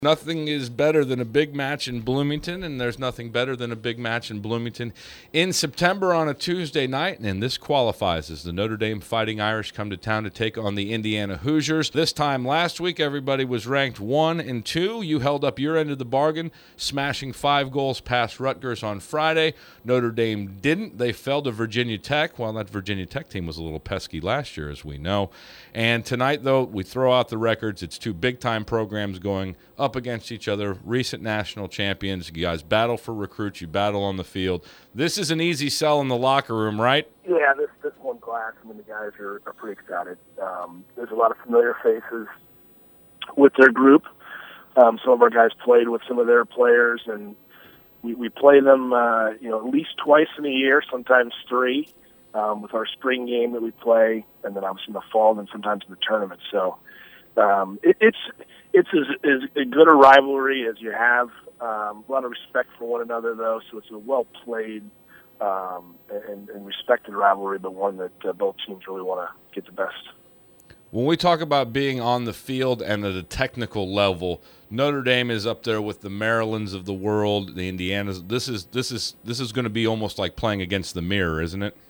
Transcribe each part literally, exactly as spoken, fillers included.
Nothing is better than a big match in Bloomington, and there's nothing better than a big match in Bloomington in September on a Tuesday night, and this qualifies as the Notre Dame Fighting Irish come to town to take on the Indiana Hoosiers. This time last week, everybody was ranked one and two. You held up your end of the bargain, smashing five goals past Rutgers on Friday. Notre Dame didn't. They fell to Virginia Tech. Well, that Virginia Tech team was a little pesky last year, as we know. And tonight, though, we throw out the records. It's two big-time programs going up against each other, recent national champions. You guys battle for recruits. You battle on the field. This is an easy sell in the locker room, right? Yeah, this this one class, I mean, the guys are, are pretty excited. Um, there's a lot of familiar faces with their group. Um, some of our guys played with some of their players, and we, we play them, uh, you know, at least twice in a year, sometimes three, um, with our spring game that we play, and then obviously in the fall, and then sometimes in the tournament. So um, it, it's it's as, as good a rivalry as you have. Um, a lot of respect for one another, though, so it's a well-played um, and, and respected rivalry, but one that uh, both teams really want to get the best. When we talk about being on the field and at a technical level, Notre Dame is up there with the Marylands of the world, the Indianas. This is this is this is going to be almost like playing against the mirror, isn't it?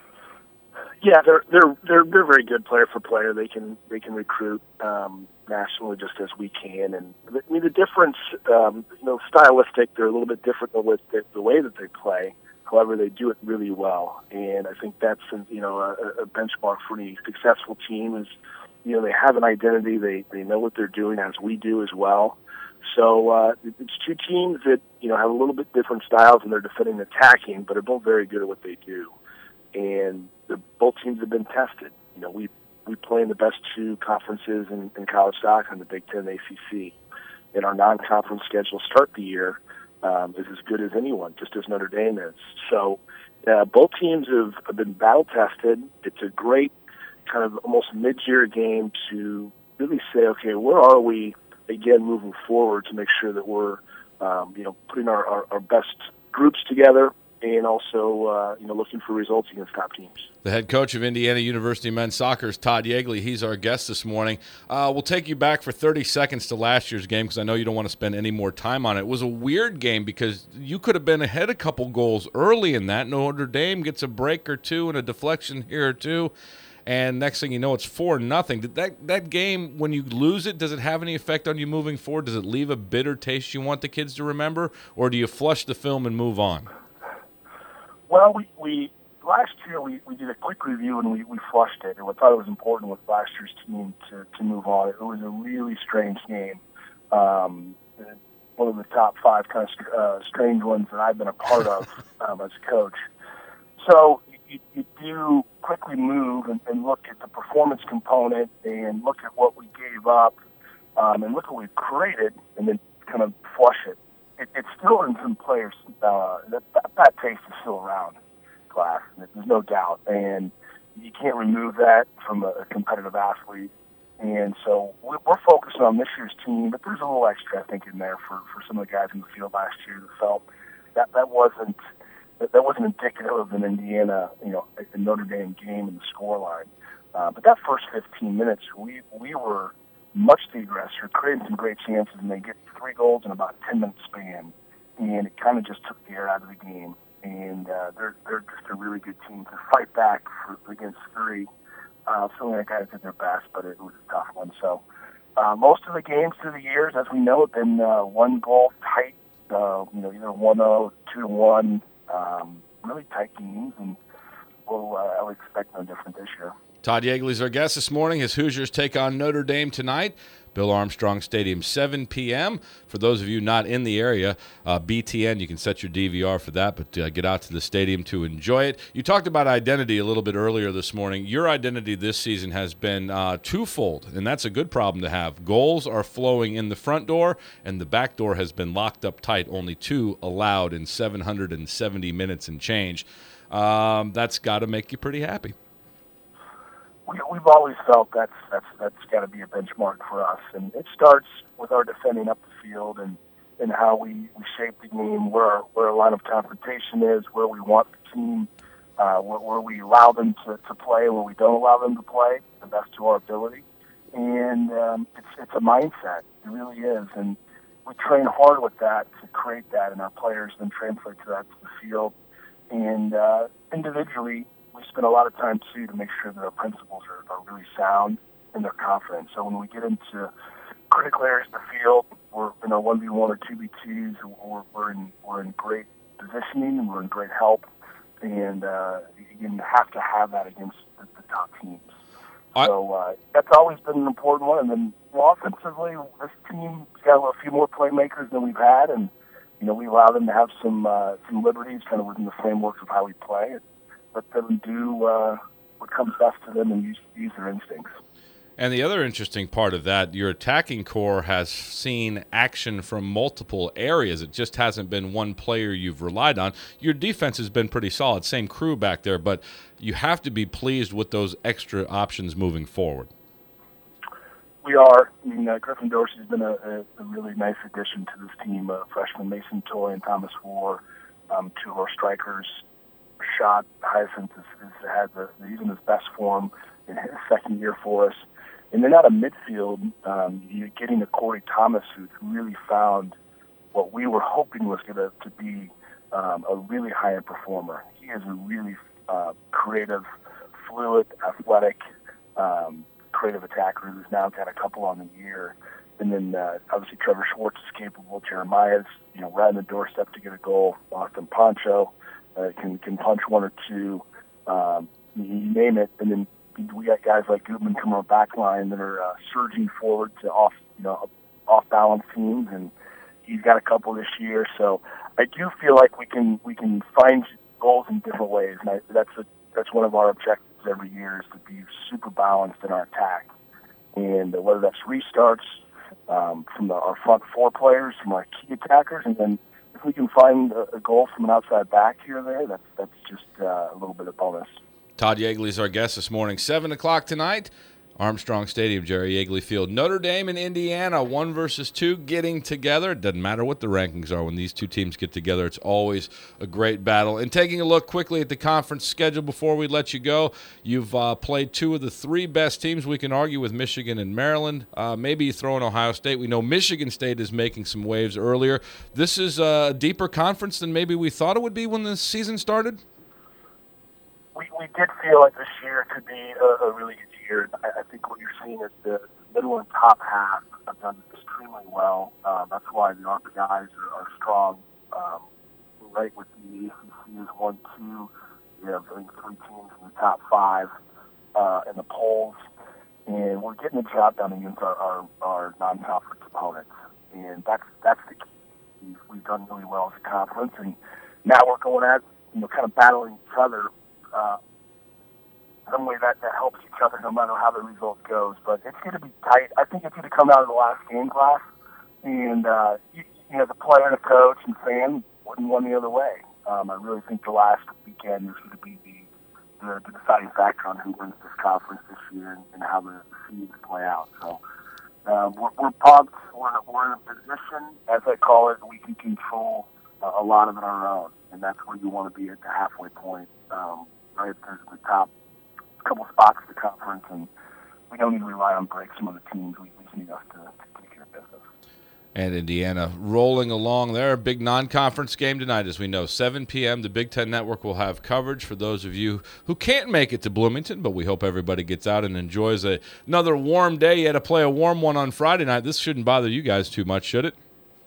Yeah, they're they're they're they're very good player for player. They can they can recruit um, nationally just as we can, and I mean the difference, um, you know, stylistic. They're a little bit different with the, the way that they play. However, they do it really well, and I think that's you know a, a benchmark for any successful team. Is you know they have an identity. They they know what they're doing, as we do as well. So uh, it's two teams that you know have a little bit different styles, and they're defending and attacking, but are both very good at what they do. And the, both teams have been tested. You know, we we play in the best two conferences in, in college soccer, in the Big Ten and A C C. And our non-conference schedule start the year um, is as good as anyone, just as Notre Dame is. So uh, both teams have, have been battle-tested. It's a great kind of almost mid-year game to really say, okay, where are we, again, moving forward to make sure that we're, um, you know, putting our, our, our best groups together, and also, uh, you know, looking for results against top teams. The head coach of Indiana University men's soccer is Todd Yeagley. He's our guest this morning. Uh, we'll take you back for thirty seconds to last year's game because I know you don't want to spend any more time on it. It was a weird game because you could have been ahead a couple goals early in that. Notre Dame gets a break or two and a deflection here or two, and next thing you know, it's four nothing. Did that that game, when you lose it, does it have any effect on you moving forward? Does it leave a bitter taste you want the kids to remember, or do you flush the film and move on? Well, we, we last year we, we did a quick review and we, we flushed it, and we thought it was important with last year's team to, to move on. It was a really strange game, um, one of the top five kind of uh, strange ones that I've been a part of um, as a coach. So you, you do quickly move and, and look at the performance component and look at what we gave up um, and look at what we created, and then kind of flush it. It, it's still in some players. Uh, that, that, that taste is still around, class. There's no doubt, and you can't remove that from a, a competitive athlete. And so we're, we're focusing on this year's team, but there's a little extra, I think, in there for, for some of the guys in the field last year that felt that that wasn't that, that wasn't indicative of an Indiana, you know, a Notre Dame game in the scoreline. Uh, but that first fifteen minutes, we we were much the aggressor, creating some great chances, and they get three goals in about a ten-minute span, and it kind of just took the air out of the game. And uh, they're they're just a really good team to fight back for, against three. Uh, some of the guys did their best, but it was a tough one. So uh, most of the games through the years, as we know, have been uh, one goal tight, uh, you know, either one oh, two to one, um, really tight games, and we'll, uh, I would expect no different this year. Todd Yeagley is our guest this morning. His Hoosiers take on Notre Dame tonight. Bill Armstrong Stadium, seven p.m. For those of you not in the area, uh, B T N, you can set your D V R for that, but uh, get out to the stadium to enjoy it. You talked about identity a little bit earlier this morning. Your identity this season has been uh, twofold, and that's a good problem to have. Goals are flowing in the front door, and the back door has been locked up tight, only two allowed in seven hundred seventy minutes and change. Um, that's got to make you pretty happy. We, we've always felt that's that's that's got to be a benchmark for us, and it starts with our defending up the field and, and how we, we shape the game, where our, where our line of confrontation is, where we want the team, uh, where, where we allow them to, to play, where we don't allow them to play, the best to our ability, and um, it's it's a mindset. It really is, and we train hard with that to create that, and our players then translate to that to the field. And uh, individually, we spend a lot of time, too, to make sure that our principles are, are really sound and they're confident. So when we get into critical areas of the field, we're in our one v one or two v twos, we're, we're, in, we're in great positioning and we're in great help. And uh, you have to have that against the, the top teams. I, so uh, that's always been an important one. And then well, offensively, this team's got a few more playmakers than we've had, and you know we allow them to have some uh, some liberties kind of within the frameworks of how we play. Let them do uh, what comes best to them and use, use their instincts. And the other interesting part of that, your attacking core has seen action from multiple areas. It just hasn't been one player you've relied on. Your defense has been pretty solid, same crew back there, but you have to be pleased with those extra options moving forward. We are. I mean, uh, Griffin Dorsey has been a, a, a really nice addition to this team. Uh, freshman Mason Toy and Thomas War, um, two of our strikers. Shot Hyacinth has, has had the, he's in his best form in his second year for us. And then out of midfield, um, you're getting a Corey Thomas who's really found what we were hoping was going to be um, a really high-end performer. He is a really uh, creative, fluid, athletic, um, creative attacker who's now got a couple on the year. And then uh, obviously Trevor Schwartz is capable. Jeremiah's, you know, right on the doorstep to get a goal. Austin Poncho uh, can can punch one or two. Um, you name it, and then we got guys like Gutman coming on the back line that are uh, surging forward to off, you know, off balance teams, and he's got a couple this year. So I do feel like we can we can find goals in different ways, and I, that's a, that's one of our objectives every year is to be super balanced in our attack, and uh, whether that's restarts um, from the, our front four players, from our key attackers, and then if we can find a, a goal from an outside back here or there, that's that's just uh, a little bit of bonus. Todd Yeagley is our guest this morning. seven o'clock tonight, Armstrong Stadium, Jerry Yeagley Field. Notre Dame and Indiana, one versus two, getting together. It doesn't matter what the rankings are. When these two teams get together, it's always a great battle. And taking a look quickly at the conference schedule before we let you go, you've uh, played two of the three best teams we can argue with, Michigan and Maryland. Uh, maybe you throw in Ohio State. We know Michigan State is making some waves earlier. This is a deeper conference than maybe we thought it would be when the season started? We, we did feel like this year could be a, a really good year. I, I think what you're seeing is the middle and top half have done extremely well. Um, that's why the ARPA guys are, are strong. Um, right with the A C C is one, two. We have, I think, three teams in the top five uh, in the polls. And we're getting the job done against our, our, our non-conference opponents. And that's that's the key. We've, we've done really well as a conference. And now we're going at, you know, kind of battling each other. Uh, some way that, that helps each other no matter how the result goes. But it's going to be tight. I think it's going to come out of the last game class. And, uh, you, you know, the player, the coach, and fan wouldn't want the other way. Um, I really think the last weekend is going to be the, the, the deciding factor on who wins this conference this year and, and how the seeds play out. So uh, we're, we're pumped. We're in, a, we're in a position, as I call it, we can control uh, a lot of it on our own. And that's where you want to be at the halfway point. Um, right there's the top couple spots of the conference, and we don't need to rely on breaks from other teams. We just need us to, to take care of business. And Indiana rolling along there. Big non-conference game tonight, as we know. seven p.m. The Big Ten Network will have coverage for those of you who can't make it to Bloomington, but we hope everybody gets out and enjoys a, another warm day. You had to play a warm one on Friday night. This shouldn't bother you guys too much, should it?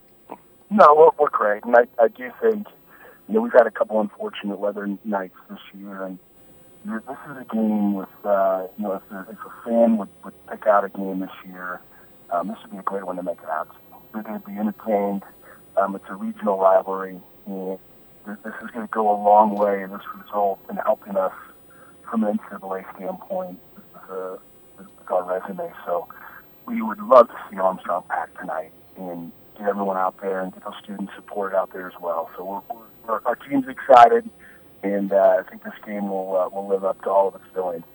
No, we're, we're great. And I, I do think, you know, we've had a couple unfortunate weather nights this year, and this is a game with, uh, you know, if a, if a fan would, would pick out a game this year, um, this would be a great one to make it out to. They're going to be entertained. Um, it's a regional rivalry, and this is going to go a long way in this result in helping us from an N C double A standpoint with, uh, with our resume. So we would love to see Armstrong packed tonight and get everyone out there and get those students supported out there as well. So we're, we're, our team's excited, and uh, I think this game will uh, will live up to all of its billing.